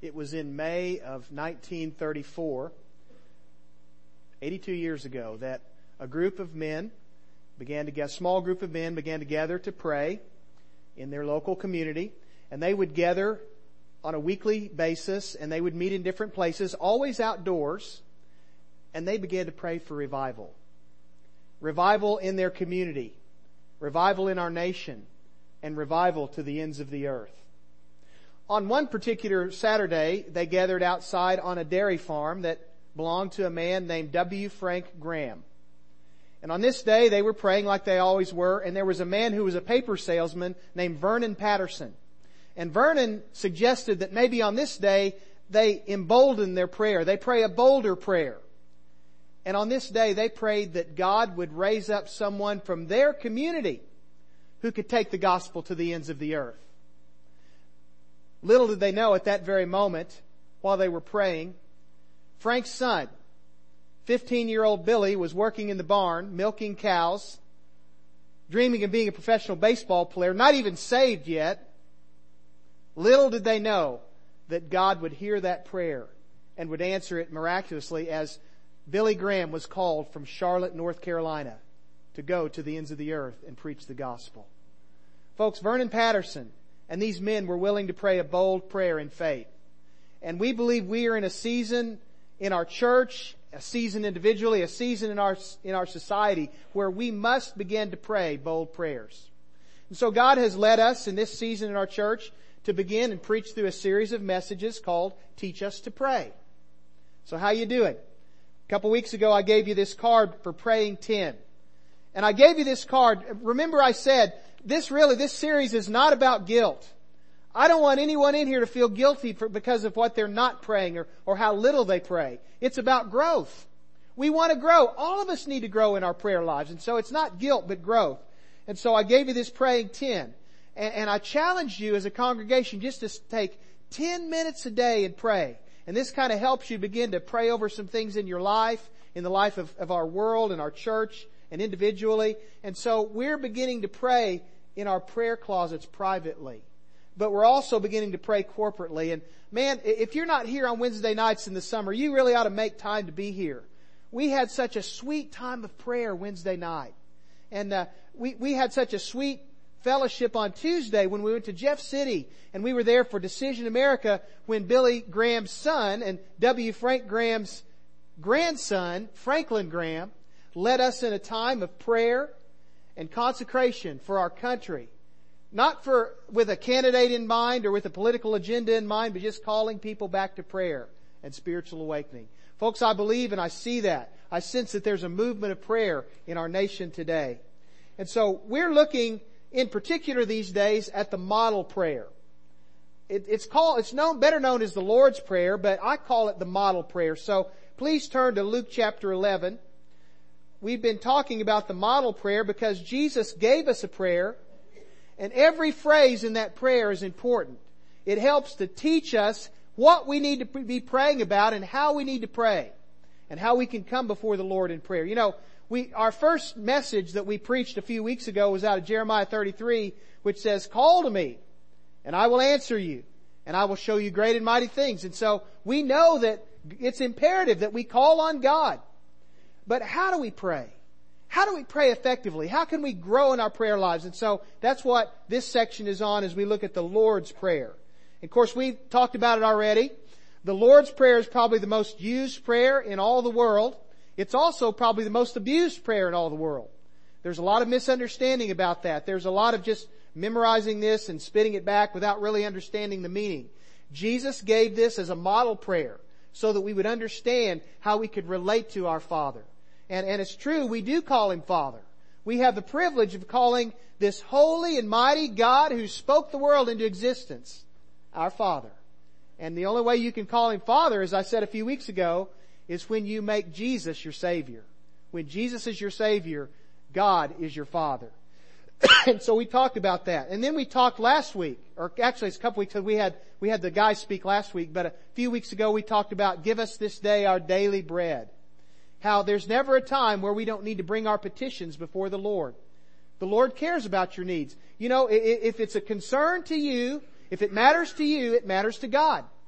It was in May of 1934, 82 years ago, that a group of men a small group of men began to gather to pray in their local community. And they would gather on a weekly basis, and they would meet in different places, always outdoors. And they began to pray for revival. Revival in their community, revival in our nation, and revival to the ends of the earth. On one particular Saturday, they gathered outside on a dairy farm that belonged to a man named W. Frank Graham. And on this day, they were praying like they always were, and there was a man who was a paper salesman named Vernon Patterson. And Vernon suggested that maybe on this day, they embolden their prayer. They pray a bolder prayer. And on this day, they prayed that God would raise up someone from their community who could take the gospel to the ends of the earth. Little did they know at that very moment, while they were praying, Frank's son, 15-year-old Billy, was working in the barn, milking cows, dreaming of being a professional baseball player, not even saved yet. Little did they know that God would hear that prayer and would answer it miraculously as Billy Graham was called from Charlotte, North Carolina, to go to the ends of the earth and preach the gospel. Folks, Vernon Patterson and these men were willing to pray a bold prayer in faith. And we believe we are in a season in our church, a season individually, a season in our society where we must begin to pray bold prayers. And so God has led us in this season in our church to begin and preach through a series of messages called Teach Us to Pray. So how you doing? A couple weeks ago I gave you this card for Praying 10. And I gave you this card. Remember I said, this series is not about guilt. I don't want anyone in here to feel guilty because of what they're not praying or how little they pray. It's about growth. We want to grow. All of us need to grow in our prayer lives. And so it's not guilt, but growth. And so I gave you this Praying 10. And I challenged you as a congregation just to take 10 minutes a day and pray. And this kind of helps you begin to pray over some things in your life, in the life of our world and our church and individually. And so we're beginning to pray in our prayer closets privately. But we're also beginning to pray corporately. And man, if you're not here on Wednesday nights in the summer, you really ought to make time to be here. We had such a sweet time of prayer Wednesday night. And we had such a sweet fellowship on Tuesday when we went to Jeff City. And we were there for Decision America when Billy Graham's son and W. Frank Graham's grandson, Franklin Graham, led us in a time of prayer and consecration for our country. Not with a candidate in mind or with a political agenda in mind, but just calling people back to prayer and spiritual awakening. Folks, I believe and I see that. I sense that there's a movement of prayer in our nation today. And so we're looking in particular these days at the model prayer. It's better known as the Lord's Prayer, but I call it the model prayer. So please turn to Luke chapter 11. We've been talking about the model prayer because Jesus gave us a prayer. And every phrase in that prayer is important. It helps to teach us what we need to be praying about and how we need to pray. And how we can come before the Lord in prayer. You know, our first message that we preached a few weeks ago was out of Jeremiah 33, which says, "Call to me, and I will answer you, and I will show you great and mighty things." And so we know that it's imperative that we call on God. But how do we pray? How do we pray effectively? How can we grow in our prayer lives? And so that's what this section is on as we look at the Lord's Prayer. Of course, we've talked about it already. The Lord's Prayer is probably the most used prayer in all the world. It's also probably the most abused prayer in all the world. There's a lot of misunderstanding about that. There's a lot of just memorizing this and spitting it back without really understanding the meaning. Jesus gave this as a model prayer so that we would understand how we could relate to our Father. And it's true, we do call Him Father. We have the privilege of calling this holy and mighty God who spoke the world into existence our Father. And the only way you can call Him Father, as I said a few weeks ago, is when you make Jesus your Savior. When Jesus is your Savior, God is your Father. And so we talked about that. And then we talked last week, or actually it's a couple weeks, because we had the guys speak last week, but a few weeks ago we talked about give us this day our daily bread. How there's never a time where we don't need to bring our petitions before the Lord. The Lord cares about your needs. You know, if it's a concern to you, if it matters to you, it matters to God.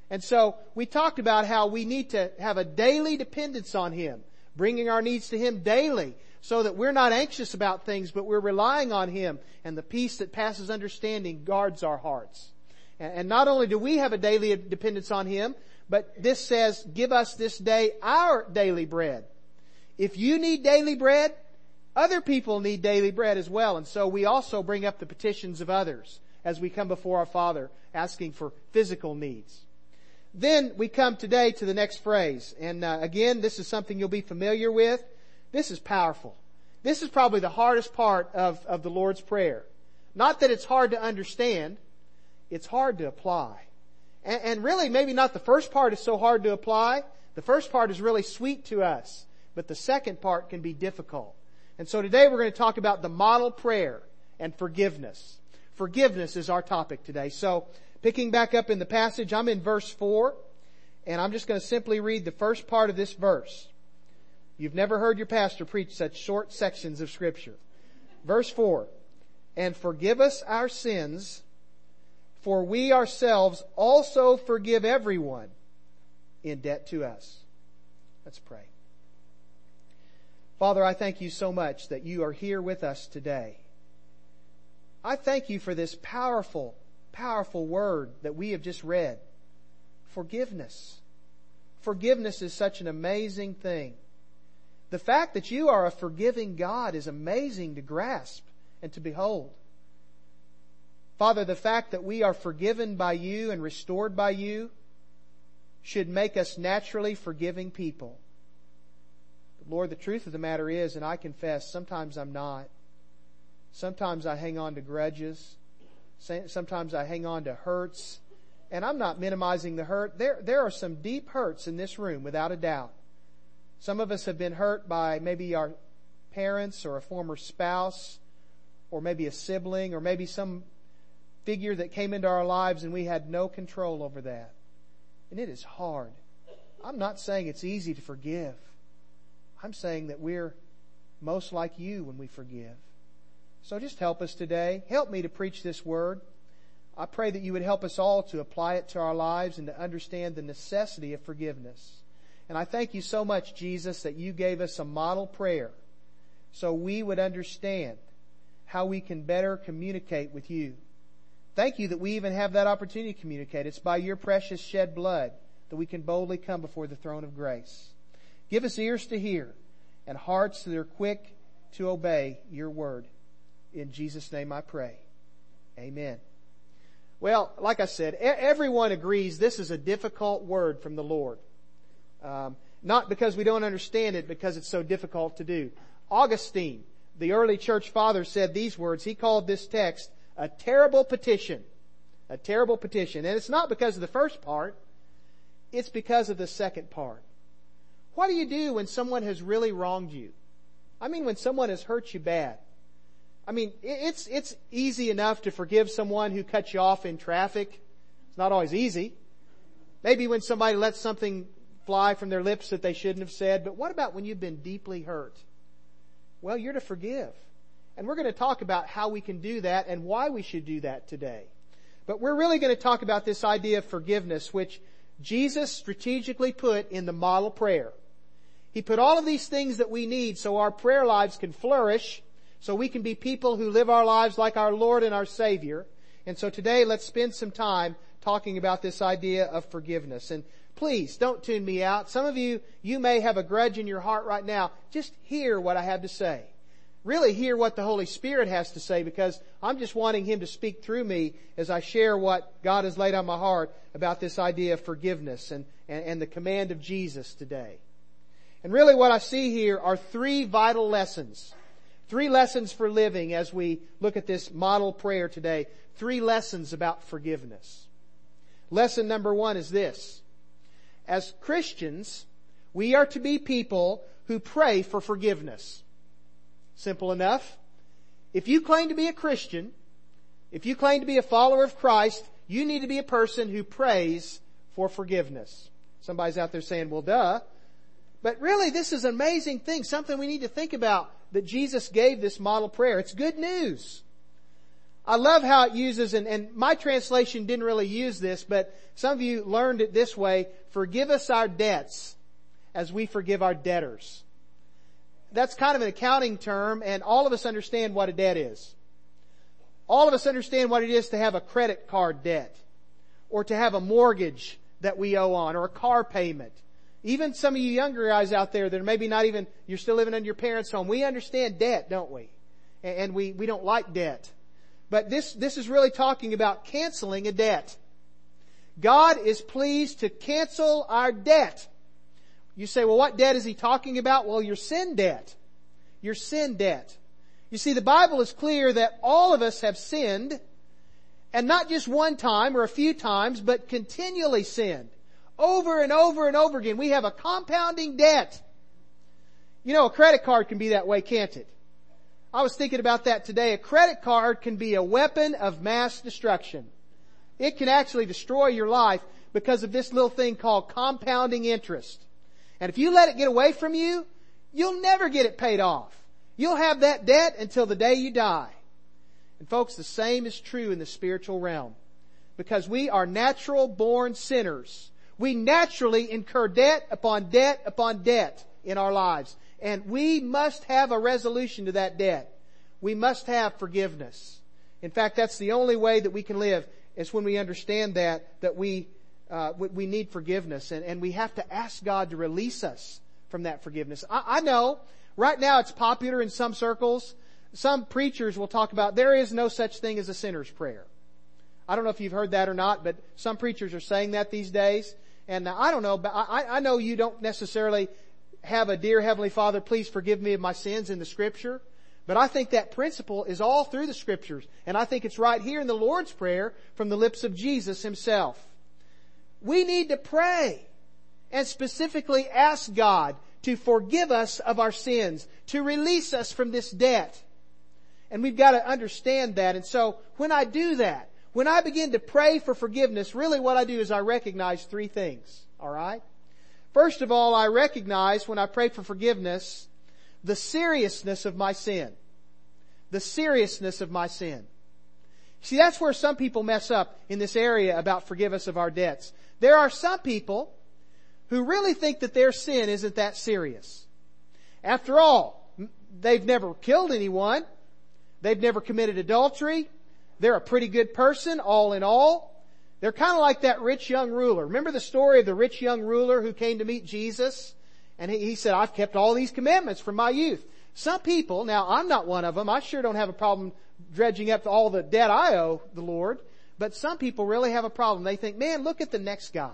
And so we talked about how we need to have a daily dependence on Him, bringing our needs to Him daily so that we're not anxious about things, but we're relying on Him, and the peace that passes understanding guards our hearts. And not only do we have a daily dependence on Him, but this says, give us this day our daily bread. If you need daily bread, other people need daily bread as well. And so we also bring up the petitions of others as we come before our Father asking for physical needs. Then we come today to the next phrase. And again, this is something you'll be familiar with. This is powerful. This is probably the hardest part of the Lord's Prayer. Not that it's hard to understand. It's hard to apply. And really, maybe not the first part is so hard to apply. The first part is really sweet to us. But the second part can be difficult. And so today we're going to talk about the model prayer and forgiveness. Forgiveness is our topic today. So, picking back up in the passage, I'm in verse 4. And I'm just going to simply read the first part of this verse. You've never heard your pastor preach such short sections of Scripture. Verse 4. And forgive us our sins, for we ourselves also forgive everyone in debt to us. Let's pray. Father, I thank You so much that You are here with us today. I thank You for this powerful, powerful word that we have just read. Forgiveness. Forgiveness is such an amazing thing. The fact that You are a forgiving God is amazing to grasp and to behold. Father, the fact that we are forgiven by You and restored by You should make us naturally forgiving people. But Lord, the truth of the matter is, and I confess, sometimes I'm not. Sometimes I hang on to grudges. Sometimes I hang on to hurts. And I'm not minimizing the hurt. There are some deep hurts in this room, without a doubt. Some of us have been hurt by maybe our parents or a former spouse, or maybe a sibling, or maybe some figure that came into our lives and we had no control over that. And it is hard. I'm not saying it's easy to forgive. I'm saying that we're most like You when we forgive. So just help us today. Help me to preach this word. I pray that You would help us all to apply it to our lives and to understand the necessity of forgiveness. And I thank You so much, Jesus, that You gave us a model prayer so we would understand how we can better communicate with You. Thank You that we even have that opportunity to communicate. It's by Your precious shed blood that we can boldly come before the throne of grace. Give us ears to hear and hearts that are quick to obey Your word. In Jesus' name I pray. Amen. Well, like I said, everyone agrees this is a difficult word from the Lord. Not because we don't understand it, because it's so difficult to do. Augustine, the early church father, said these words. He called this text a terrible petition. A terrible petition. And it's not because of the first part. It's because of the second part. What do you do when someone has really wronged you? I mean, when someone has hurt you bad. I mean, it's easy enough to forgive someone who cuts you off in traffic. It's not always easy. Maybe when somebody lets something fly from their lips that they shouldn't have said. But what about when you've been deeply hurt? Well, you're to forgive. And we're going to talk about how we can do that and why we should do that today. But we're really going to talk about this idea of forgiveness, which Jesus strategically put in the model prayer. He put all of these things that we need so our prayer lives can flourish, so we can be people who live our lives like our Lord and our Savior. And so today, let's spend some time talking about this idea of forgiveness. And please, don't tune me out. Some of you may have a grudge in your heart right now. Just hear what I have to say. Really hear what the Holy Spirit has to say, because I'm just wanting Him to speak through me as I share what God has laid on my heart about this idea of forgiveness and the command of Jesus today. And really what I see here are three vital lessons. 3 lessons for living as we look at this model prayer today. 3 lessons about forgiveness. Lesson number 1 is this. As Christians, we are to be people who pray for forgiveness. Simple enough. If you claim to be a Christian, if you claim to be a follower of Christ, you need to be a person who prays for forgiveness. Somebody's out there saying, well, duh. But really, this is an amazing thing, something we need to think about, that Jesus gave this model prayer. It's good news. I love how it uses, and my translation didn't really use this, but some of you learned it this way: forgive us our debts as we forgive our debtors. That's kind of an accounting term, and all of us understand what a debt is. All of us understand what it is to have a credit card debt, or to have a mortgage that we owe on, or a car payment. Even some of you younger guys out there that are maybe not even, you're still living in your parents' home. We understand debt, don't we? And we don't like debt. But this is really talking about canceling a debt. God is pleased to cancel our debt. You say, well, what debt is He talking about? Well, your sin debt. Your sin debt. You see, the Bible is clear that all of us have sinned, and not just one time or a few times, but continually sinned. Over and over and over again. We have a compounding debt. You know, a credit card can be that way, can't it? I was thinking about that today. A credit card can be a weapon of mass destruction. It can actually destroy your life because of this little thing called compounding interest. And if you let it get away from you, you'll never get it paid off. You'll have that debt until the day you die. And folks, the same is true in the spiritual realm. Because we are natural born sinners. We naturally incur debt upon debt upon debt in our lives. And we must have a resolution to that debt. We must have forgiveness. In fact, that's the only way that we can live, is when we understand that we need forgiveness. And we have to ask God to release us from that forgiveness. I know right now it's popular in some circles. Some preachers will talk about there is no such thing as a sinner's prayer. I don't know if you've heard that or not, but some preachers are saying that these days. And I don't know, but I know you don't necessarily have a dear Heavenly Father, please forgive me of my sins in the Scripture. But I think that principle is all through the Scriptures. And I think it's right here in the Lord's Prayer from the lips of Jesus Himself. We need to pray and specifically ask God to forgive us of our sins, to release us from this debt. And we've got to understand that. And so when I do that, when I begin to pray for forgiveness, really what I do is I recognize three things. All right? First of all, I recognize when I pray for forgiveness, the seriousness of my sin. The seriousness of my sin. See, that's where some people mess up in this area about forgive us of our debts. There are some people who really think that their sin isn't that serious. After all, they've never killed anyone. They've never committed adultery. They're a pretty good person, all in all. They're kind of like that rich young ruler. Remember the story of the rich young ruler who came to meet Jesus? And he said, I've kept all these commandments from my youth. Some people, now I'm not one of them, I sure don't have a problem dredging up all the debt I owe the Lord. But some people really have a problem. They think, man, look at the next guy.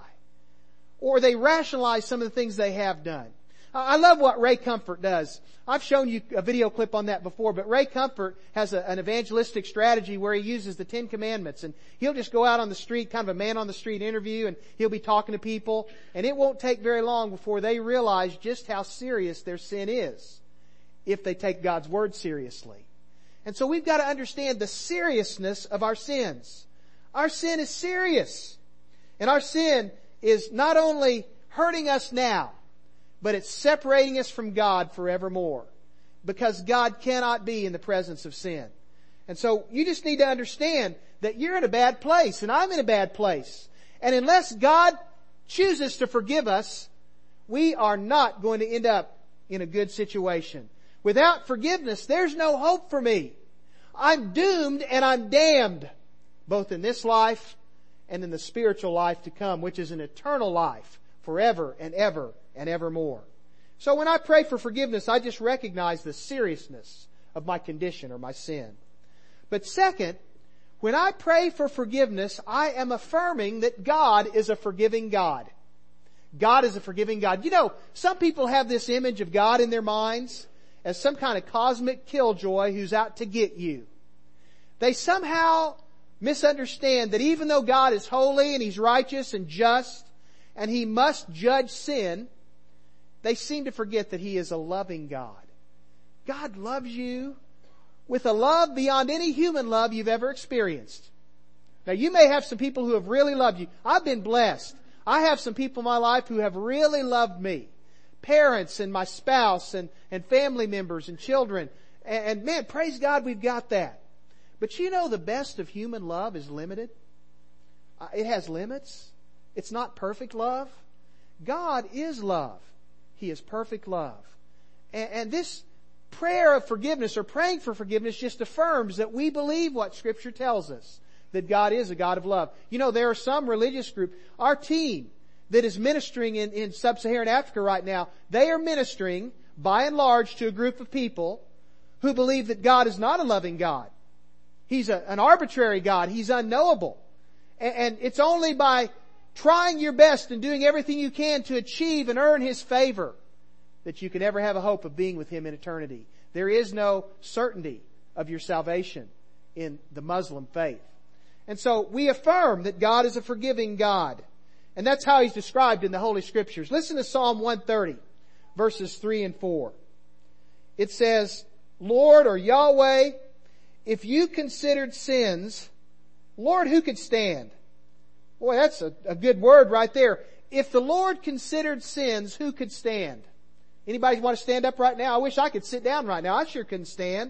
Or they rationalize some of the things they have done. I love what Ray Comfort does. I've shown you a video clip on that before, but Ray Comfort has an evangelistic strategy where he uses the 10 Commandments, and he'll just go out on the street, kind of a man on the street interview, and he'll be talking to people, and it won't take very long before they realize just how serious their sin is if they take God's Word seriously. And so we've got to understand the seriousness of our sins. Our sin is serious. And our sin is not only hurting us now, but it's separating us from God forevermore. Because God cannot be in the presence of sin. And so you just need to understand that you're in a bad place and I'm in a bad place. And unless God chooses to forgive us, we are not going to end up in a good situation. Without forgiveness, there's no hope for me. I'm doomed and I'm damned, both in this life and in the spiritual life to come, which is an eternal life, forever and ever and evermore. So when I pray for forgiveness, I just recognize the seriousness of my condition or my sin. But second, when I pray for forgiveness, I am affirming that God is a forgiving God. God is a forgiving God. You know, some people have this image of God in their minds as some kind of cosmic killjoy who's out to get you. They somehow misunderstand that even though God is holy and He's righteous and just and He must judge sin, they seem to forget that He is a loving God. God loves you with a love beyond any human love you've ever experienced. Now you may have some people who have really loved you. I've been blessed. I have some people in my life who have really loved me. Parents and my spouse and family members and children. And man, praise God we've got that. But you know the best of human love is limited. It has limits. It's not perfect love. God is love. He is perfect love. And this prayer of forgiveness or praying for forgiveness just affirms that we believe what Scripture tells us, that God is a God of love. You know, there are some religious group, our team that is ministering in sub-Saharan Africa right now, they are ministering by and large to a group of people who believe that God is not a loving God. He's an arbitrary God. He's unknowable. And it's only by trying your best and doing everything you can to achieve and earn His favor that you can ever have a hope of being with Him in eternity. There is no certainty of your salvation in the Muslim faith. And so we affirm that God is a forgiving God. And that's how He's described in the Holy Scriptures. Listen to Psalm 130, verses 3 and 4. It says, Lord, or Yahweh, if you considered sins, Lord, who could stand? Boy, that's a good word right there. If the Lord considered sins, who could stand? Anybody want to stand up right now? I wish I could sit down right now. I sure couldn't stand.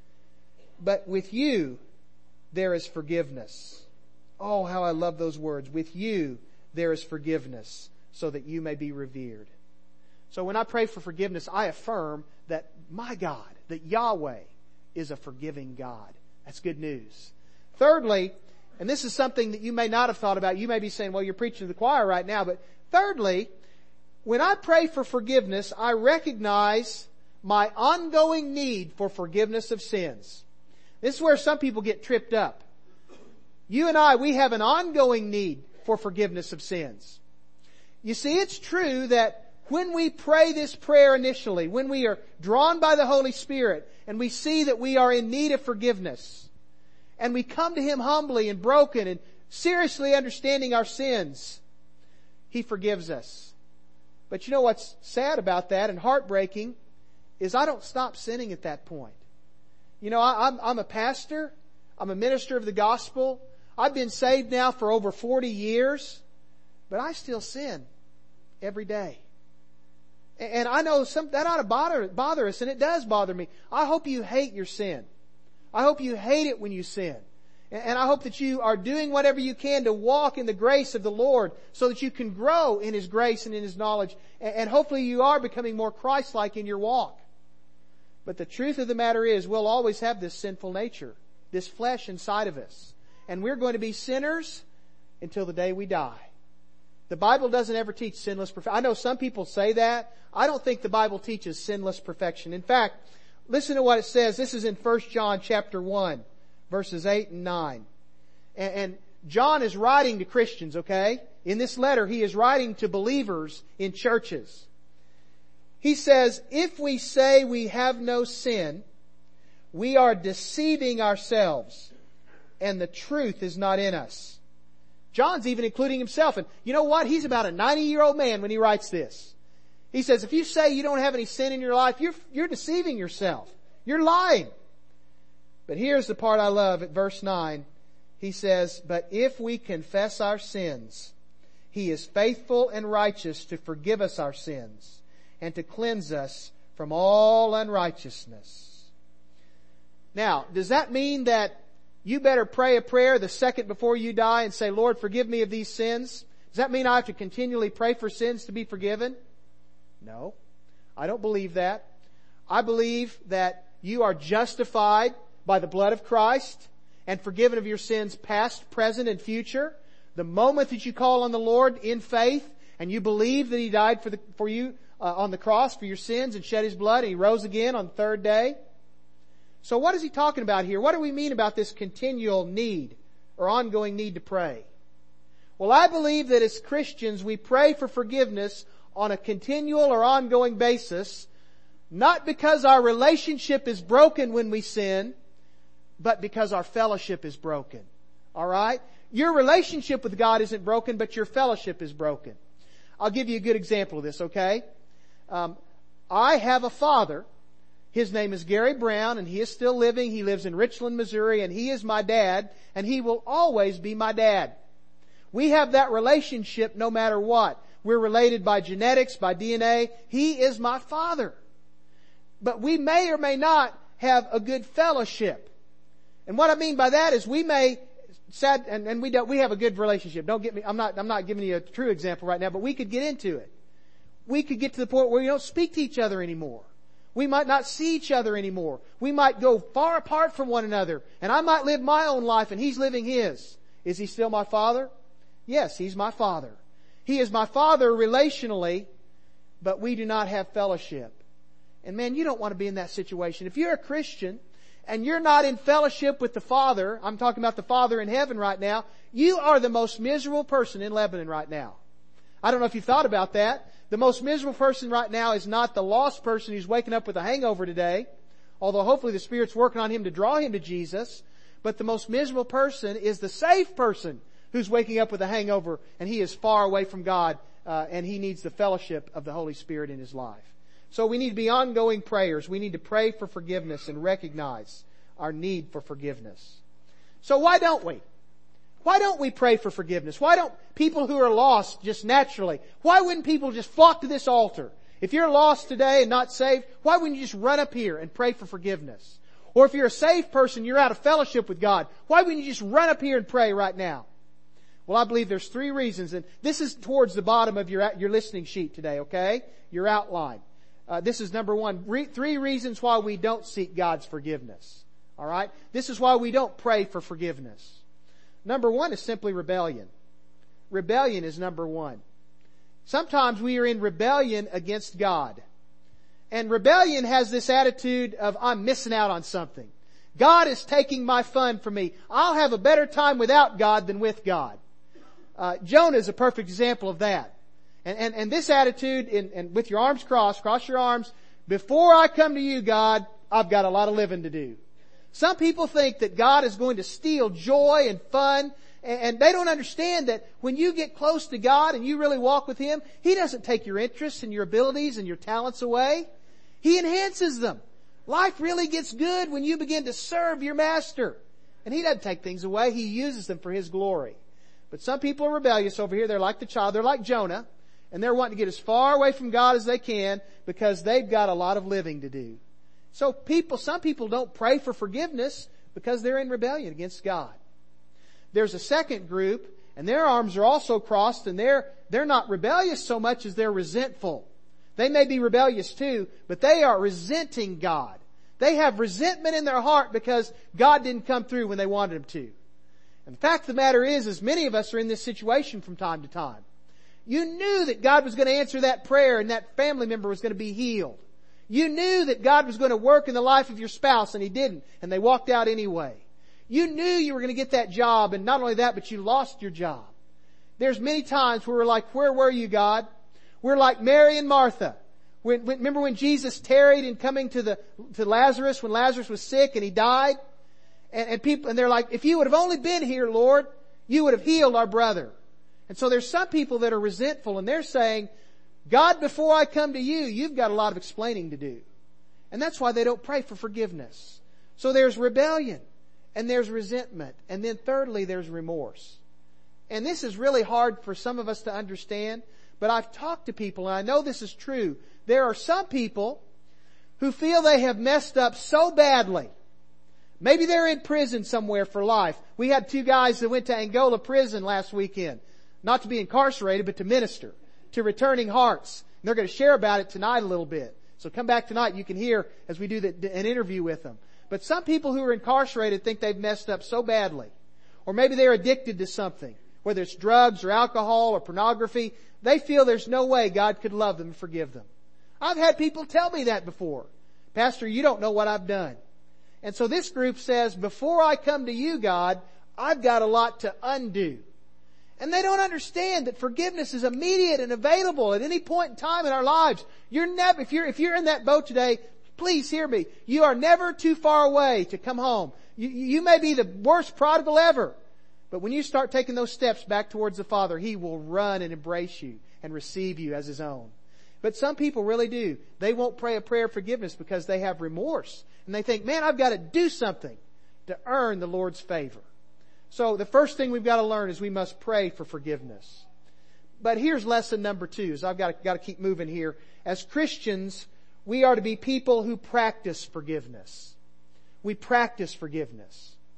But with you, there is forgiveness. Oh, how I love those words. With you, there is forgiveness, so that you may be revered. So when I pray for forgiveness, I affirm that my God, that Yahweh, is a forgiving God. That's good news. Thirdly, and this is something that you may not have thought about. You may be saying, well, you're preaching to the choir right now. But thirdly, when I pray for forgiveness, I recognize my ongoing need for forgiveness of sins. This is where some people get tripped up. You and I, we have an ongoing need for forgiveness of sins. You see, it's true that when we pray this prayer initially, when we are drawn by the Holy Spirit and we see that we are in need of forgiveness, and we come to Him humbly and broken and seriously understanding our sins, He forgives us. But you know what's sad about that and heartbreaking is I don't stop sinning at that point. You know, I'm a pastor. I'm a minister of the gospel. I've been saved now for over 40 years, but I still sin every day. And I know that ought to bother us, and it does bother me. I hope you hate your sin. I hope you hate it when you sin. And I hope that you are doing whatever you can to walk in the grace of the Lord so that you can grow in His grace and in His knowledge. And hopefully you are becoming more Christ-like in your walk. But the truth of the matter is we'll always have this sinful nature, this flesh inside of us. And we're going to be sinners until the day we die. The Bible doesn't ever teach sinless perfection. I know some people say that. I don't think the Bible teaches sinless perfection. In fact, listen to what it says. This is in 1 John chapter 1, verses 8 and 9. And John is writing to Christians, okay? In this letter, he is writing to believers in churches. He says, if we say we have no sin, we are deceiving ourselves, and the truth is not in us. John's even including himself. And you know what? He's about a 90-year-old man when he writes this. He says, if you say you don't have any sin in your life, you're deceiving yourself. You're lying. But here's the part I love at verse 9. He says, but if we confess our sins, He is faithful and righteous to forgive us our sins and to cleanse us from all unrighteousness. Now, does that mean that you better pray a prayer the second before you die and say, Lord, forgive me of these sins? Does that mean I have to continually pray for sins to be forgiven? No, I don't believe that. I believe that you are justified by the blood of Christ and forgiven of your sins past, present, and future. The moment that you call on the Lord in faith and you believe that He died for you on the cross for your sins and shed His blood and He rose again on the third day. So what is he talking about here? What do we mean about this continual need or ongoing need to pray? Well, I believe that as Christians we pray for forgiveness on a continual or ongoing basis, not because our relationship is broken when we sin, but because our fellowship is broken. Alright? Your relationship with God isn't broken, but your fellowship is broken. I'll give you a good example of this, okay? I have a father. His name is Gary Brown, and he is still living. He lives in Richland, Missouri, and he is my dad, and he will always be my dad. We have that relationship no matter what. We're related by genetics, by DNA. He is my father. But we may or may not have a good fellowship. And what I mean by that is we may, we have a good relationship. Don't get me, I'm not giving you a true example right now, but we could get into it. We could get to the point where we don't speak to each other anymore. We might not see each other anymore. We might go far apart from one another. And I might live my own life and he's living his. Is he still my father? Yes, he's my father. He is my father relationally, but we do not have fellowship. And man, you don't want to be in that situation. If you're a Christian and you're not in fellowship with the Father, I'm talking about the Father in heaven right now, you are the most miserable person in Lebanon right now. I don't know if you've thought about that. The most miserable person right now is not the lost person who's waking up with a hangover today, although hopefully the Spirit's working on him to draw him to Jesus. But the most miserable person is the saved person who's waking up with a hangover and he is far away from God and he needs the fellowship of the Holy Spirit in his life. So we need to be ongoing prayers. We need to pray for forgiveness and recognize our need for forgiveness. So why don't we? Why don't we pray for forgiveness? Why don't people who are lost just naturally, why wouldn't people just flock to this altar? If you're lost today and not saved, why wouldn't you just run up here and pray for forgiveness? Or if you're a saved person, you're out of fellowship with God, why wouldn't you just run up here and pray right now? Well, I believe there's 3 reasons, and this is towards the bottom of your listening sheet today, okay? Your outline. This is number 1. 3 reasons why we don't seek God's forgiveness. Alright? This is why we don't pray for forgiveness. Number 1 is simply rebellion. Rebellion is number 1. Sometimes we are in rebellion against God. And rebellion has this attitude of, I'm missing out on something. God is taking my fun from me. I'll have a better time without God than with God. Jonah is a perfect example of that. And this attitude, and with your arms cross your arms, before I come to you, God, I've got a lot of living to do. Some people think that God is going to steal joy and fun, and they don't understand that when you get close to God and you really walk with Him, He doesn't take your interests and your abilities and your talents away. He enhances them. Life really gets good when you begin to serve your Master. And He doesn't take things away. He uses them for His glory. But some people are rebellious over here. They're like the child. They're like Jonah. And they're wanting to get as far away from God as they can because they've got a lot of living to do. So some people don't pray for forgiveness because they're in rebellion against God. There's a second group, and their arms are also crossed, and they're not rebellious so much as they're resentful. They may be rebellious too, but they are resenting God. They have resentment in their heart because God didn't come through when they wanted Him to. And the fact of the matter is many of us are in this situation from time to time. You knew that God was going to answer that prayer and that family member was going to be healed. You knew that God was going to work in the life of your spouse and He didn't, and they walked out anyway. You knew you were going to get that job, and not only that, but you lost your job. There's many times where we're like, where were you, God? We're like Mary and Martha. Remember when Jesus tarried in coming to Lazarus when Lazarus was sick and he died? And they're like, if you would have only been here, Lord, you would have healed our brother. And so there's some people that are resentful and they're saying, God, before I come to you, you've got a lot of explaining to do. And that's why they don't pray for forgiveness. So there's rebellion and there's resentment. And then thirdly, there's remorse. And this is really hard for some of us to understand, but I've talked to people and I know this is true. There are some people who feel they have messed up so badly. Maybe they're in prison somewhere for life. We had 2 guys that went to Angola prison last weekend. Not to be incarcerated, but to minister to returning hearts. And they're going to share about it tonight a little bit. So come back tonight. You can hear as we do an interview with them. But some people who are incarcerated think they've messed up so badly. Or maybe they're addicted to something. Whether it's drugs or alcohol or pornography. They feel there's no way God could love them and forgive them. I've had people tell me that before. Pastor, you don't know what I've done. And so this group says, before I come to you, God, I've got a lot to undo. And they don't understand that forgiveness is immediate and available at any point in time in our lives. If you're in that boat today, please hear me. You are never too far away to come home. You may be the worst prodigal ever. But when you start taking those steps back towards the Father, He will run and embrace you and receive you as His own. But some people really do. They won't pray a prayer of forgiveness because they have remorse. And they think, man, I've got to do something to earn the Lord's favor. So the first thing we've got to learn is we must pray for forgiveness. But here's lesson number 2. So I've got to keep moving here. As Christians, we are to be people who practice forgiveness. We practice forgiveness.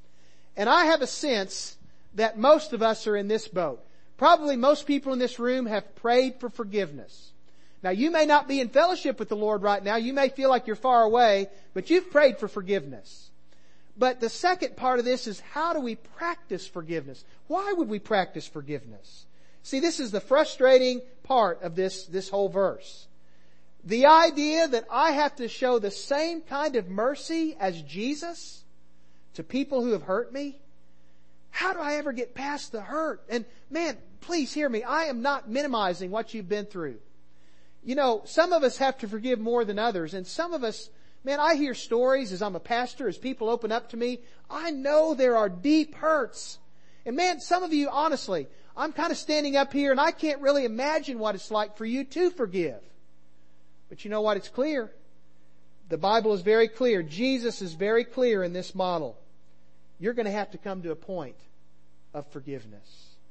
And I have a sense that most of us are in this boat. Probably most people in this room have prayed for forgiveness. Now, you may not be in fellowship with the Lord right now. You may feel like you're far away, but you've prayed for forgiveness. But the second part of this is, how do we practice forgiveness? Why would we practice forgiveness? See, this is the frustrating part of this whole verse. The idea that I have to show the same kind of mercy as Jesus to people who have hurt me. How do I ever get past the hurt? And man, please hear me. I am not minimizing what you've been through. You know, some of us have to forgive more than others. And some of us, man, I hear stories as I'm a pastor, as people open up to me. I know there are deep hurts. And man, some of you, honestly, I'm kind of standing up here and I can't really imagine what it's like for you to forgive. But you know what? It's clear. The Bible is very clear. Jesus is very clear in this model. You're going to have to come to a point of forgiveness.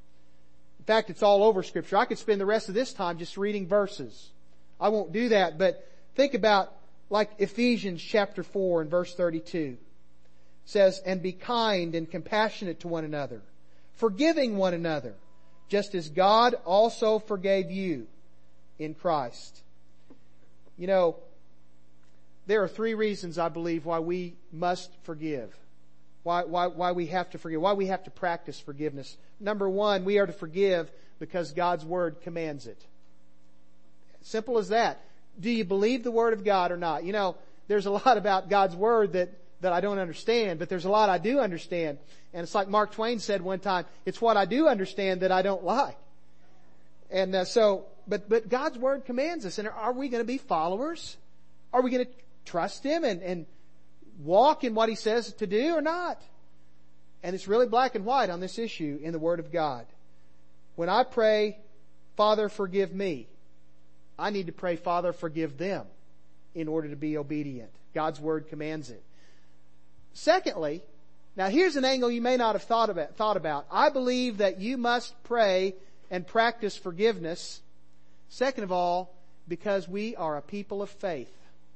In fact, it's all over Scripture. I could spend the rest of this time just reading verses. I won't do that, but think about like Ephesians chapter 4 and verse 32. It says, "And be kind and compassionate to one another, forgiving one another, just as God also forgave you in Christ." You know, there are 3 reasons, I believe, why we must forgive. Why we have to forgive. Why we have to practice forgiveness. Number 1, we are to forgive because God's Word commands it. Simple as that. Do you believe the Word of God or not? You know, there's a lot about God's Word that I don't understand, but there's a lot I do understand. And it's like Mark Twain said one time, it's what I do understand that I don't like. And but God's Word commands us. And are we going to be followers? Are we going to trust Him and walk in what He says to do or not? And it's really black and white on this issue in the Word of God. When I pray, Father, forgive me, I need to pray, Father, forgive them, in order to be obedient. God's Word commands it. Secondly, now here's an angle you may not have thought about. I believe that you must pray and practice forgiveness. Second of all, because we are a people of faith.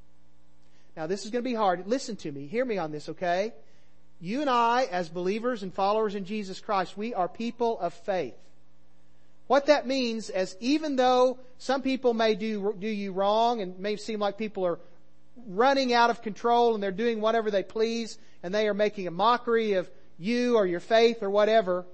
Now this is going to be hard. Listen to me. Hear me on this, okay? You and I, as believers and followers in Jesus Christ, we are people of faith. What that means is, even though some people may do you wrong and may seem like people are running out of control and they're doing whatever they please and they are making a mockery of you or your faith or whatever,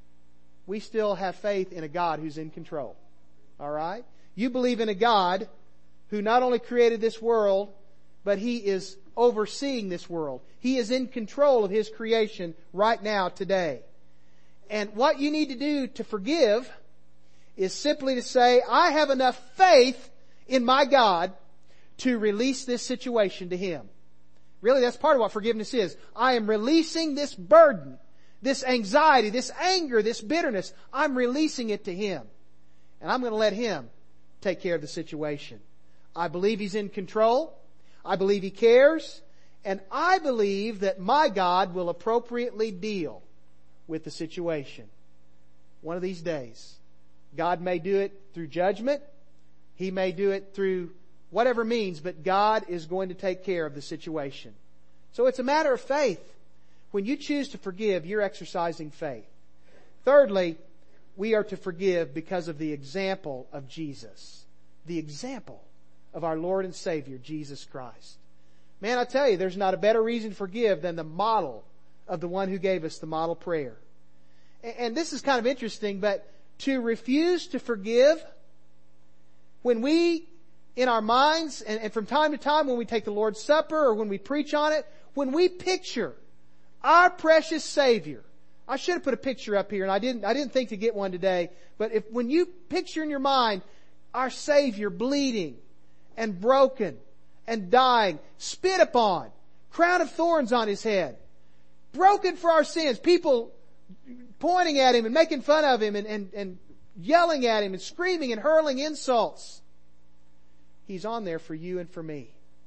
we still have faith in a God who's in control. Alright? You believe in a God who not only created this world, but He is overseeing this world. He is in control of His creation right now, today. And what you need to do to forgive is simply to say, I have enough faith in my God to release this situation to Him. Really, that's part of what forgiveness is. I am releasing this burden, this anxiety, this anger, this bitterness. I'm releasing it to Him. And I'm going to let Him take care of the situation. I believe He's in control. I believe He cares. And I believe that my God will appropriately deal with the situation. One of these days. God may do it through judgment. He may do it through whatever means, but God is going to take care of the situation. So it's a matter of faith. When you choose to forgive, you're exercising faith. Thirdly, we are to forgive because of the example of Jesus. The example of our Lord and Savior, Jesus Christ. Man, I tell you, there's not a better reason to forgive than the model of the one who gave us the model prayer. And this is kind of interesting, but to refuse to forgive, when we, in our minds, and from time to time when we take the Lord's Supper or when we preach on it, when we picture our precious Savior. I should have put a picture up here, and I didn't think to get one today, but when you picture in your mind our Savior bleeding and broken and dying, spit upon, crown of thorns on His head, broken for our sins, people pointing at Him and making fun of Him and yelling at Him and screaming and hurling insults. He's on there for you and for me.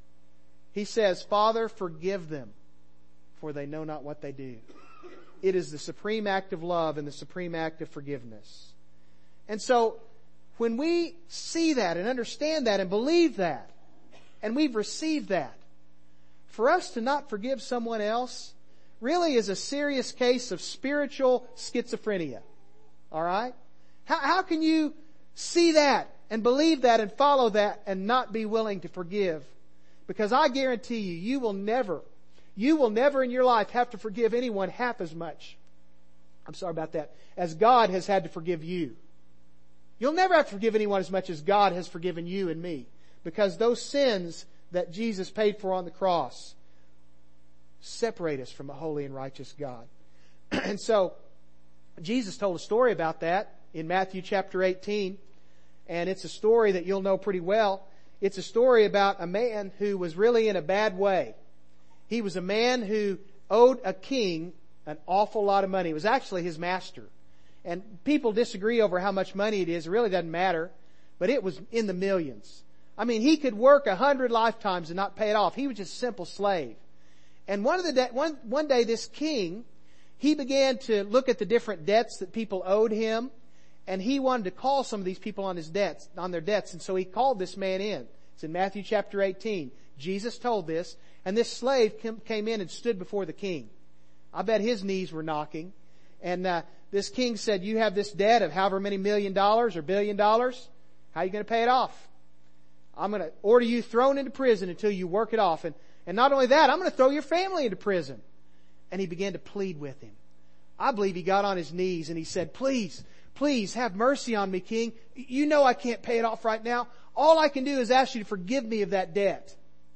He says, Father, forgive them, for they know not what they do. It is the supreme act of love and the supreme act of forgiveness. And so, when we see that and understand that and believe that, and we've received that, for us to not forgive someone else, really is a serious case of spiritual schizophrenia. All right? How can you see that and believe that and follow that and not be willing to forgive? Because I guarantee you, you will never in your life have to forgive anyone half as much, I'm sorry about that, as God has had to forgive you. You'll never have to forgive anyone as much as God has forgiven you and me. Because those sins that Jesus paid for on the cross separate us from a holy and righteous God. And so, Jesus told a story about that in Matthew chapter 18. And it's a story that you'll know pretty well. It's a story about a man who was really in a bad way. He was a man who owed a king an awful lot of money. It was actually his master. And people disagree over how much money it is. It really doesn't matter. But it was in the millions. I mean, he could work 100 lifetimes and not pay it off. He was just a simple slave. And one day this king, he began to look at the different debts that people owed him. And he wanted to call some of these people on their debts. And so he called this man in. It's in Matthew chapter 18. Jesus told this. And this slave came in and stood before the king. I bet his knees were knocking. And this king said, you have this debt of however many $1 million or $1 billion. How are you going to pay it off? I'm going to order you thrown into prison until you work it off. And not only that, I'm going to throw your family into prison. And he began to plead with him. I believe he got on his knees and he said, please have mercy on me, king. You know I can't pay it off right now. All I can do is ask you to forgive me of that debt.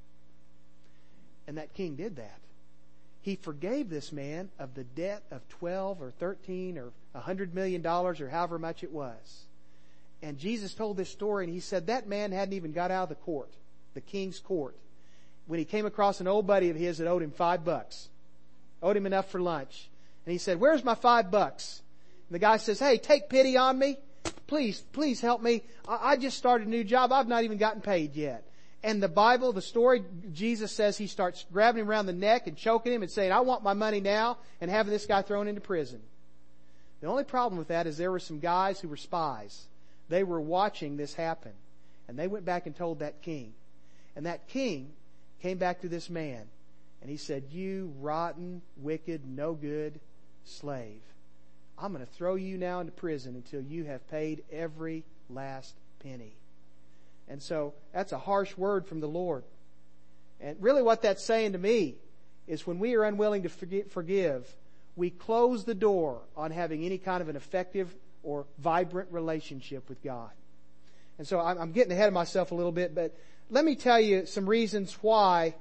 And that king did that. He forgave this man of the debt of 12 or 13 or $100 million or however much it was. And Jesus told this story and he said that man hadn't even got out of the court, the king's court, when he came across an old buddy of his that owed him $5. Owed him enough for lunch. And he said, where's my $5? And the guy says, hey, take pity on me. Please help me. I just started a new job. I've not even gotten paid yet. And the Bible, the story, Jesus says he starts grabbing him around the neck and choking him and saying, I want my money now, and having this guy thrown into prison. The only problem with that is there were some guys who were spies. They were watching this happen. And they went back and told that king. And that king came back to this man. And he said, you rotten, wicked, no good slave. I'm going to throw you now into prison until you have paid every last penny. And so that's a harsh word from the Lord. And really what that's saying to me is when we are unwilling to forgive, we close the door on having any kind of an effective or vibrant relationship with God. And so I'm getting ahead of myself a little bit, but let me tell you some reasons why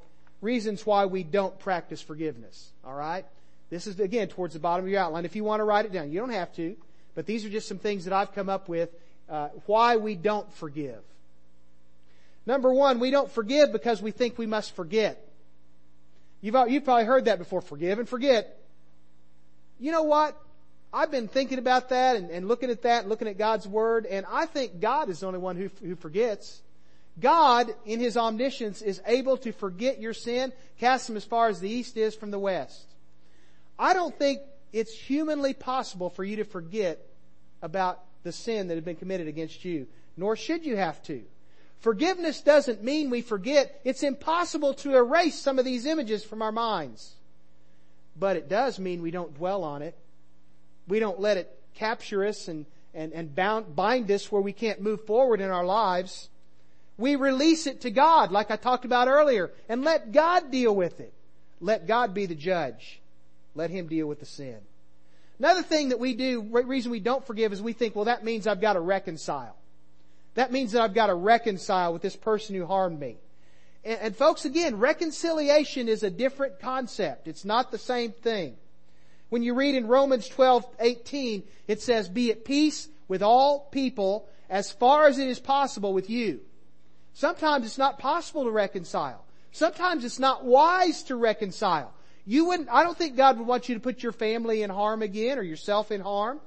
we don't practice forgiveness. All right? This is, again, towards the bottom of your outline. If you want to write it down, you don't have to. But these are just some things that I've come up with why we don't forgive. Number one, we don't forgive because we think we must forget. You've probably heard that before. Forgive and forget. You know what? I've been thinking about that and looking at that, looking at God's Word, and I think God is the only one who forgets. God, in His omniscience, is able to forget your sin, cast them as far as the east is from the west. I don't think it's humanly possible for you to forget about the sin that had been committed against you, nor should you have to. Forgiveness doesn't mean we forget. It's impossible to erase some of these images from our minds. But it does mean we don't dwell on it. We don't let it capture us and bind us where we can't move forward in our lives. We release it to God, like I talked about earlier, and let God deal with it. Let God be the judge. Let Him deal with the sin. Another thing that we do, reason we don't forgive is we think, well, that means I've got to reconcile. That means that I've got to reconcile with this person who harmed me. And folks, again, reconciliation is a different concept. It's not the same thing. When you read in Romans 12:18, it says, be at peace with all people as far as it is possible with you. Sometimes it's not possible to reconcile. Sometimes it's not wise to reconcile. I don't think God would want you to put your family in harm again or yourself in harm.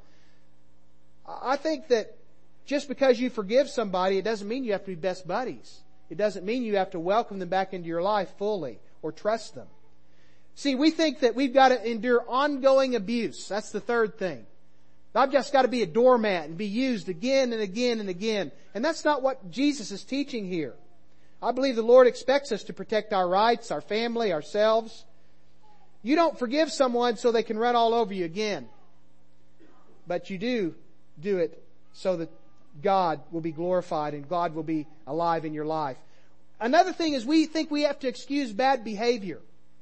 I think that just because you forgive somebody, it doesn't mean you have to be best buddies. It doesn't mean you have to welcome them back into your life fully or trust them. See, we think that we've got to endure ongoing abuse. That's the third thing. I've just got to be a doormat and be used again and again and again. And that's not what Jesus is teaching here. I believe the Lord expects us to protect our rights, our family, ourselves. You don't forgive someone so they can run all over you again. But you do it so that God will be glorified and God will be alive in your life. Another thing is we think we have to excuse bad behavior.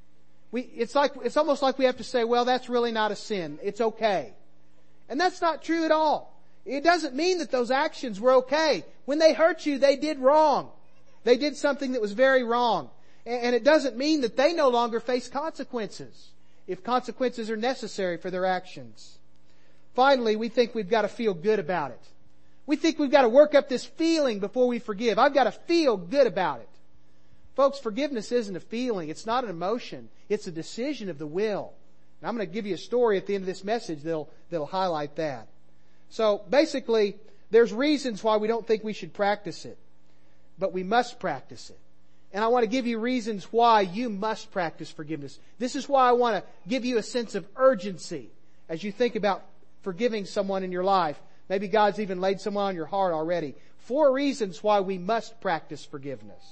It's almost like we have to say, well, that's really not a sin. It's okay. And that's not true at all. It doesn't mean that those actions were okay. When they hurt you, they did wrong. They did something that was very wrong. And it doesn't mean that they no longer face consequences, if consequences are necessary for their actions. Finally, we think we've got to feel good about it. We think we've got to work up this feeling before we forgive. I've got to feel good about it. Folks, forgiveness isn't a feeling. It's not an emotion. It's a decision of the will. And I'm going to give you a story at the end of this message that'll highlight that. So basically, there's reasons why we don't think we should practice it. But we must practice it. And I want to give you reasons why you must practice forgiveness. This is why I want to give you a sense of urgency as you think about forgiving someone in your life. Maybe God's even laid someone on your heart already. 4 reasons why we must practice forgiveness.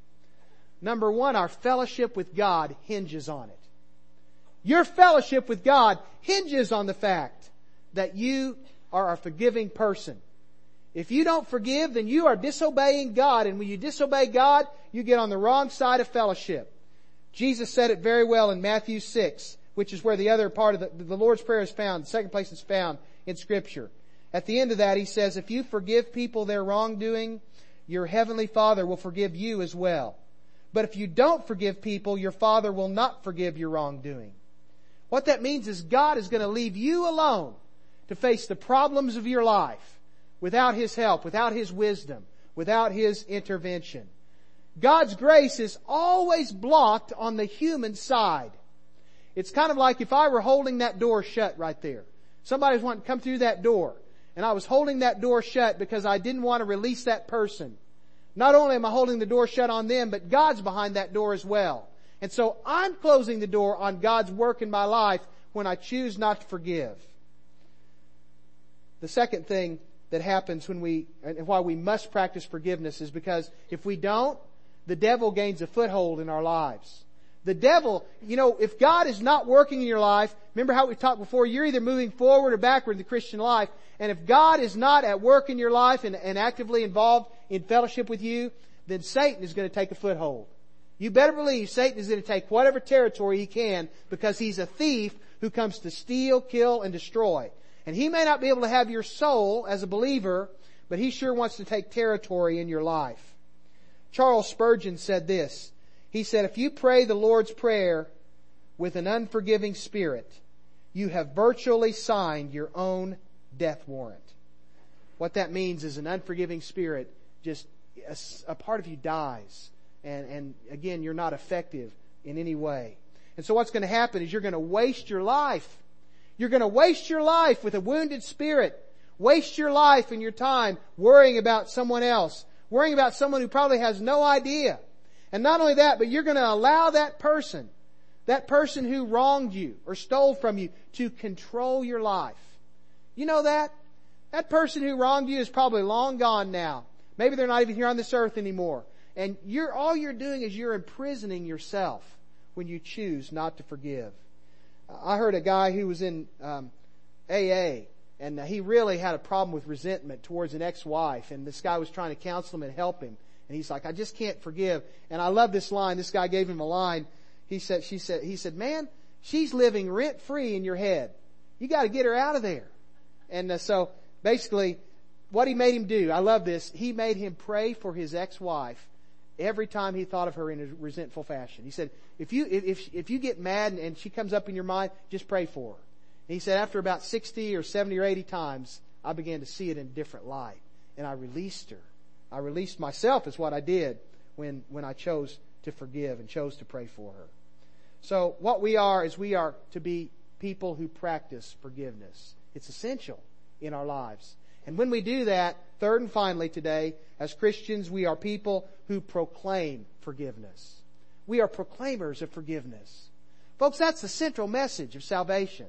Number 1, our fellowship with God hinges on it. Your fellowship with God hinges on the fact that you are a forgiving person. If you don't forgive, then you are disobeying God. And when you disobey God, you get on the wrong side of fellowship. Jesus said it very well in Matthew 6, which is where the other part of the Lord's Prayer is found. The second place it's found in Scripture. At the end of that, He says, if you forgive people their wrongdoing, your heavenly Father will forgive you as well. But if you don't forgive people, your Father will not forgive your wrongdoing. What that means is God is going to leave you alone to face the problems of your life without His help, without His wisdom, without His intervention. God's grace is always blocked on the human side. It's kind of like if I were holding that door shut right there. Somebody's wanting to come through that door, and I was holding that door shut because I didn't want to release that person. Not only am I holding the door shut on them, but God's behind that door as well. And so I'm closing the door on God's work in my life when I choose not to forgive. The second thing that happens and why we must practice forgiveness is because if we don't, the devil gains a foothold in our lives. The devil, if God is not working in your life, remember how we talked before, you're either moving forward or backward in the Christian life. And if God is not at work in your life and actively involved in fellowship with you, then Satan is going to take a foothold. You better believe Satan is going to take whatever territory he can because he's a thief who comes to steal, kill, and destroy. And he may not be able to have your soul as a believer, but he sure wants to take territory in your life. Charles Spurgeon said this. He said, if you pray the Lord's Prayer with an unforgiving spirit, you have virtually signed your own death warrant. What that means is an unforgiving spirit, just a part of you dies. And again, you're not effective in any way. And so what's going to happen is you're going to waste your life. You're going to waste your life with a wounded spirit. Waste your life and your time worrying about someone else. Worrying about someone who probably has no idea. And not only that, but you're going to allow that person who wronged you or stole from you, to control your life. You know that? That person who wronged you is probably long gone now. Maybe they're not even here on this earth anymore. And all you're doing is you're imprisoning yourself when you choose not to forgive. I heard a guy who was in AA, and he really had a problem with resentment towards an ex-wife. And this guy was trying to counsel him and help him. And he's like, I just can't forgive. And I love this line. This guy gave him a line. He said, man, she's living rent-free in your head. You got to get her out of there. And so basically, what he made him do, I love this. He made him pray for his ex-wife every time he thought of her in a resentful fashion. He said, if you get mad and she comes up in your mind, just pray for her. And he said, after about 60 or 70 or 80 times, I began to see it in a different light. And I released her. I released myself is what I did when I chose to forgive and chose to pray for her. So what we are is we are to be people who practice forgiveness. It's essential in our lives. And when we do that, third and finally today, as Christians, we are people who proclaim forgiveness. We are proclaimers of forgiveness. Folks, that's the central message of salvation.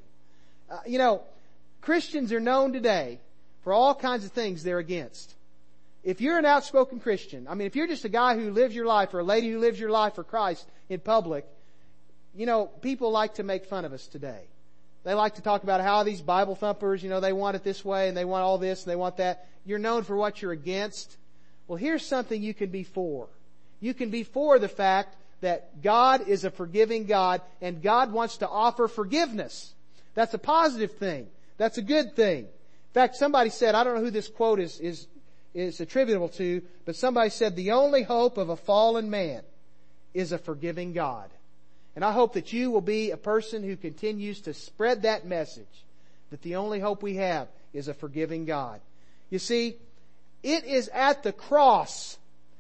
Christians are known today for all kinds of things they're against. If you're an outspoken Christian, if you're just a guy who lives your life or a lady who lives your life for Christ in public, people like to make fun of us today. They like to talk about how these Bible thumpers, they want it this way and they want all this and they want that. You're known for what you're against. Well, here's something you can be for. You can be for the fact that God is a forgiving God and God wants to offer forgiveness. That's a positive thing. That's a good thing. In fact, somebody said, I don't know who this quote is attributable to, but somebody said, the only hope of a fallen man is a forgiving God. And I hope that you will be a person who continues to spread that message, that the only hope we have is a forgiving God. You see, it is at the cross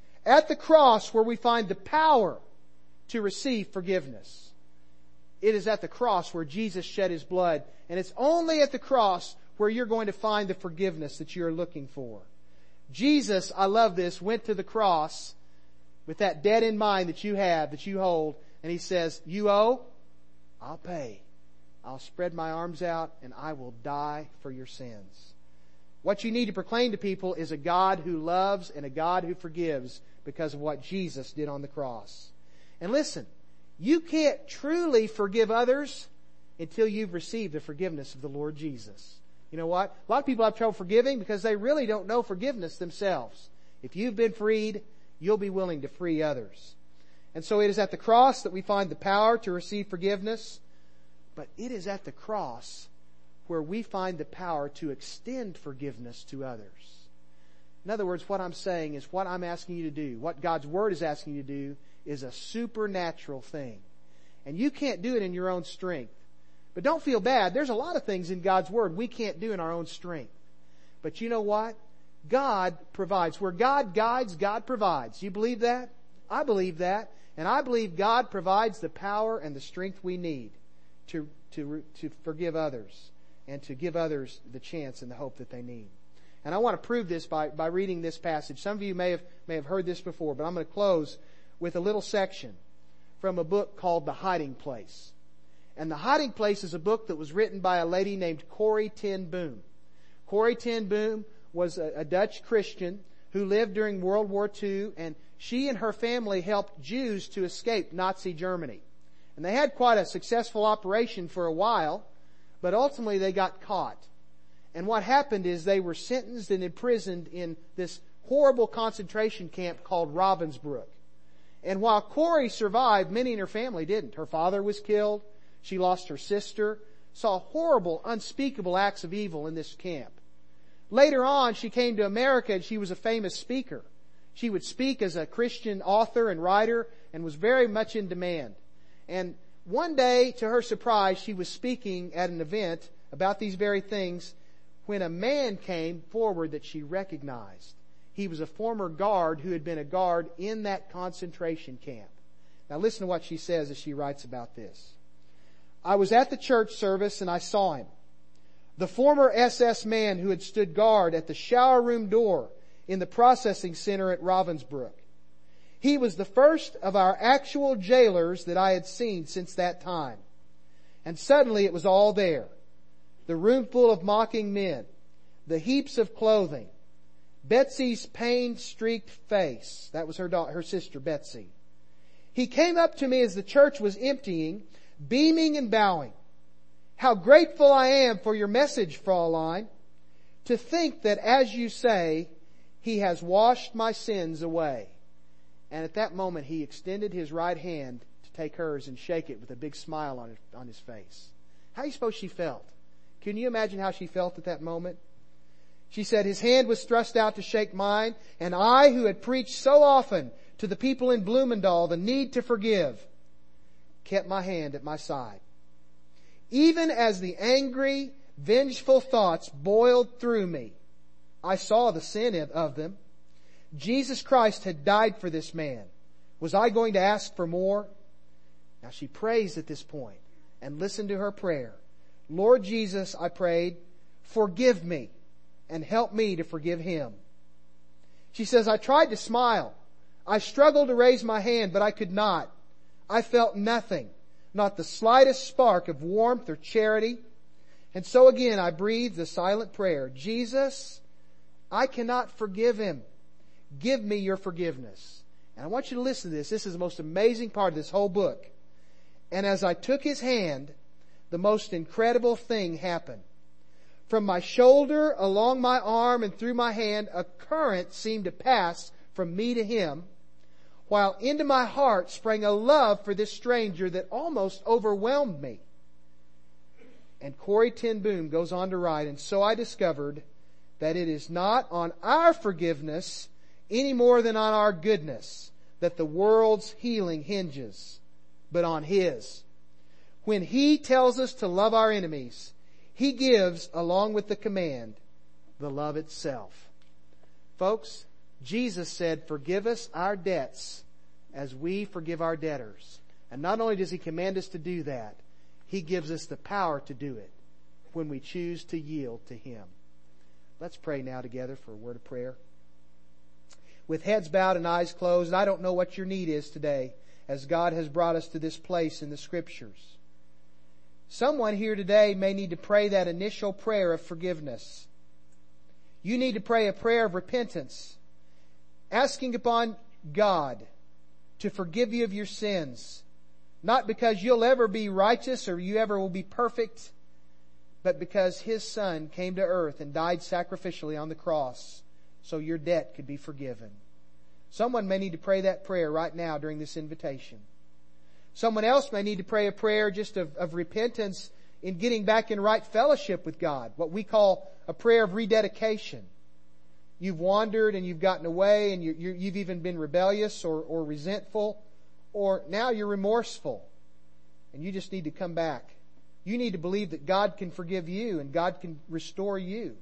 where we find the power to receive forgiveness. It is at the cross where Jesus shed His blood, and it's only at the cross where you're going to find the forgiveness that you're looking for. Jesus, I love this, went to the cross with that debt in mind that you have, that you hold, and He says, you owe? I'll pay. I'll spread my arms out and I will die for your sins. What you need to proclaim to people is a God who loves and a God who forgives because of what Jesus did on the cross. And listen, you can't truly forgive others until you've received the forgiveness of the Lord Jesus. You know what? A lot of people have trouble forgiving because they really don't know forgiveness themselves. If you've been freed, you'll be willing to free others. And so it is at the cross that we find the power to receive forgiveness, but it is at the cross where we find the power to extend forgiveness to others. In other words, what I'm saying is what I'm asking you to do, what God's Word is asking you to do, is a supernatural thing. And you can't do it in your own strength. But don't feel bad. There's a lot of things in God's Word we can't do in our own strength. But you know what? God provides. Where God guides, God provides. You believe that? I believe that. And I believe God provides the power and the strength we need to forgive others and to give others the chance and the hope that they need. And I want to prove this by reading this passage. Some of you may have heard this before, but I'm going to close with a little section from a book called The Hiding Place. And The Hiding Place is a book that was written by a lady named Corrie ten Boom. Corrie ten Boom was a Dutch Christian who lived during World War II, and she and her family helped Jews to escape Nazi Germany. And they had quite a successful operation for a while, but ultimately they got caught. And what happened is they were sentenced and imprisoned in this horrible concentration camp called Ravensbrück. And while Corrie survived, many in her family didn't. Her father was killed. She lost her sister. Saw horrible, unspeakable acts of evil in this camp. Later on, she came to America and she was a famous speaker. She would speak as a Christian author and writer and was very much in demand. And one day, to her surprise, she was speaking at an event about these very things when a man came forward that she recognized. He was a former guard who had been a guard in that concentration camp. Now listen to what she says as she writes about this. I was at the church service and I saw him. The former SS man who had stood guard at the shower room door in the processing center at Ravensbrück. He was the first of our actual jailers that I had seen since that time. And suddenly it was all there. The room full of mocking men, the heaps of clothing, Betsy's pain-streaked face. That was her sister, Betsy. He came up to me as the church was emptying, beaming and bowing. How grateful I am for your message, Fraulein. To think that, as you say, he has washed my sins away. And at that moment, he extended his right hand to take hers and shake it with a big smile on his face. How do you suppose she felt? Can you imagine how she felt at that moment? She said, his hand was thrust out to shake mine, and I, who had preached so often to the people in Bloemendaal the need to forgive, kept my hand at my side. Even as the angry, vengeful thoughts boiled through me, I saw the sin of them. Jesus Christ had died for this man. Was I going to ask for more? Now she prays at this point, and listen to her prayer. Lord Jesus, I prayed, forgive me and help me to forgive him. She says, I tried to smile. I struggled to raise my hand, but I could not. I felt nothing, not the slightest spark of warmth or charity. And so again, I breathed the silent prayer. Jesus, I cannot forgive him. Give me your forgiveness. And I want you to listen to this. This is the most amazing part of this whole book. And as I took his hand, the most incredible thing happened. From my shoulder, along my arm, and through my hand, a current seemed to pass from me to him, while into my heart sprang a love for this stranger that almost overwhelmed me. And Corrie ten Boom goes on to write, and so I discovered that it is not on our forgiveness any more than on our goodness that the world's healing hinges, but on His. When He tells us to love our enemies, He gives, along with the command, the love itself. Folks, Jesus said, forgive us our debts as we forgive our debtors. And not only does He command us to do that, He gives us the power to do it when we choose to yield to Him. Let's pray now together for a word of prayer. With heads bowed and eyes closed, I don't know what your need is today as God has brought us to this place in the Scriptures. Someone here today may need to pray that initial prayer of forgiveness. You need to pray a prayer of repentance, asking upon God to forgive you of your sins, not because you'll ever be righteous or you ever will be perfect, but because His Son came to earth and died sacrificially on the cross so your debt could be forgiven. Someone may need to pray that prayer right now during this invitation. Someone else may need to pray a prayer just of repentance in getting back in right fellowship with God, what we call a prayer of rededication. You've wandered and you've gotten away and you've even been rebellious or resentful, or now you're remorseful and you just need to come back. You need to believe that God can forgive you and God can restore you.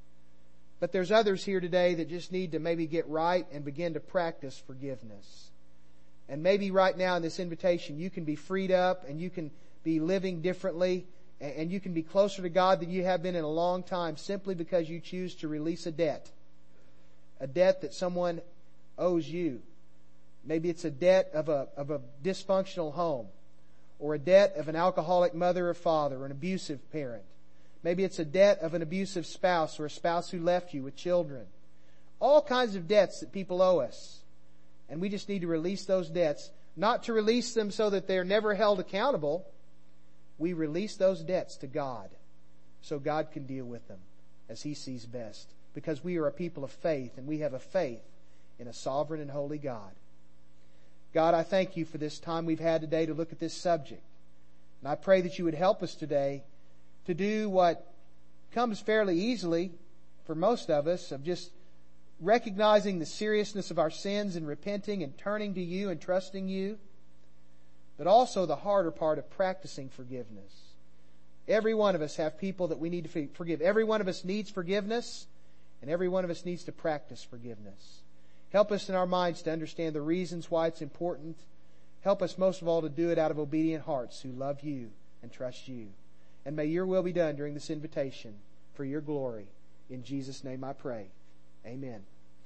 But there's others here today that just need to maybe get right and begin to practice forgiveness. And maybe right now in this invitation you can be freed up and you can be living differently and you can be closer to God than you have been in a long time simply because you choose to release a debt. A debt that someone owes you. Maybe it's a debt of a dysfunctional home, or a debt of an alcoholic mother or father, or an abusive parent. Maybe it's a debt of an abusive spouse or a spouse who left you with children. All kinds of debts that people owe us. And we just need to release those debts. Not to release them so that they're never held accountable. We release those debts to God so God can deal with them as He sees best. Because we are a people of faith and we have a faith in a sovereign and holy God. God, I thank You for this time we've had today to look at this subject. And I pray that You would help us today to do what comes fairly easily for most of us, of just recognizing the seriousness of our sins and repenting and turning to You and trusting You, but also the harder part of practicing forgiveness. Every one of us have people that we need to forgive. Every one of us needs forgiveness, and every one of us needs to practice forgiveness. Help us in our minds to understand the reasons why it's important. Help us most of all to do it out of obedient hearts who love You and trust You. And may Your will be done during this invitation for Your glory. In Jesus' name I pray. Amen.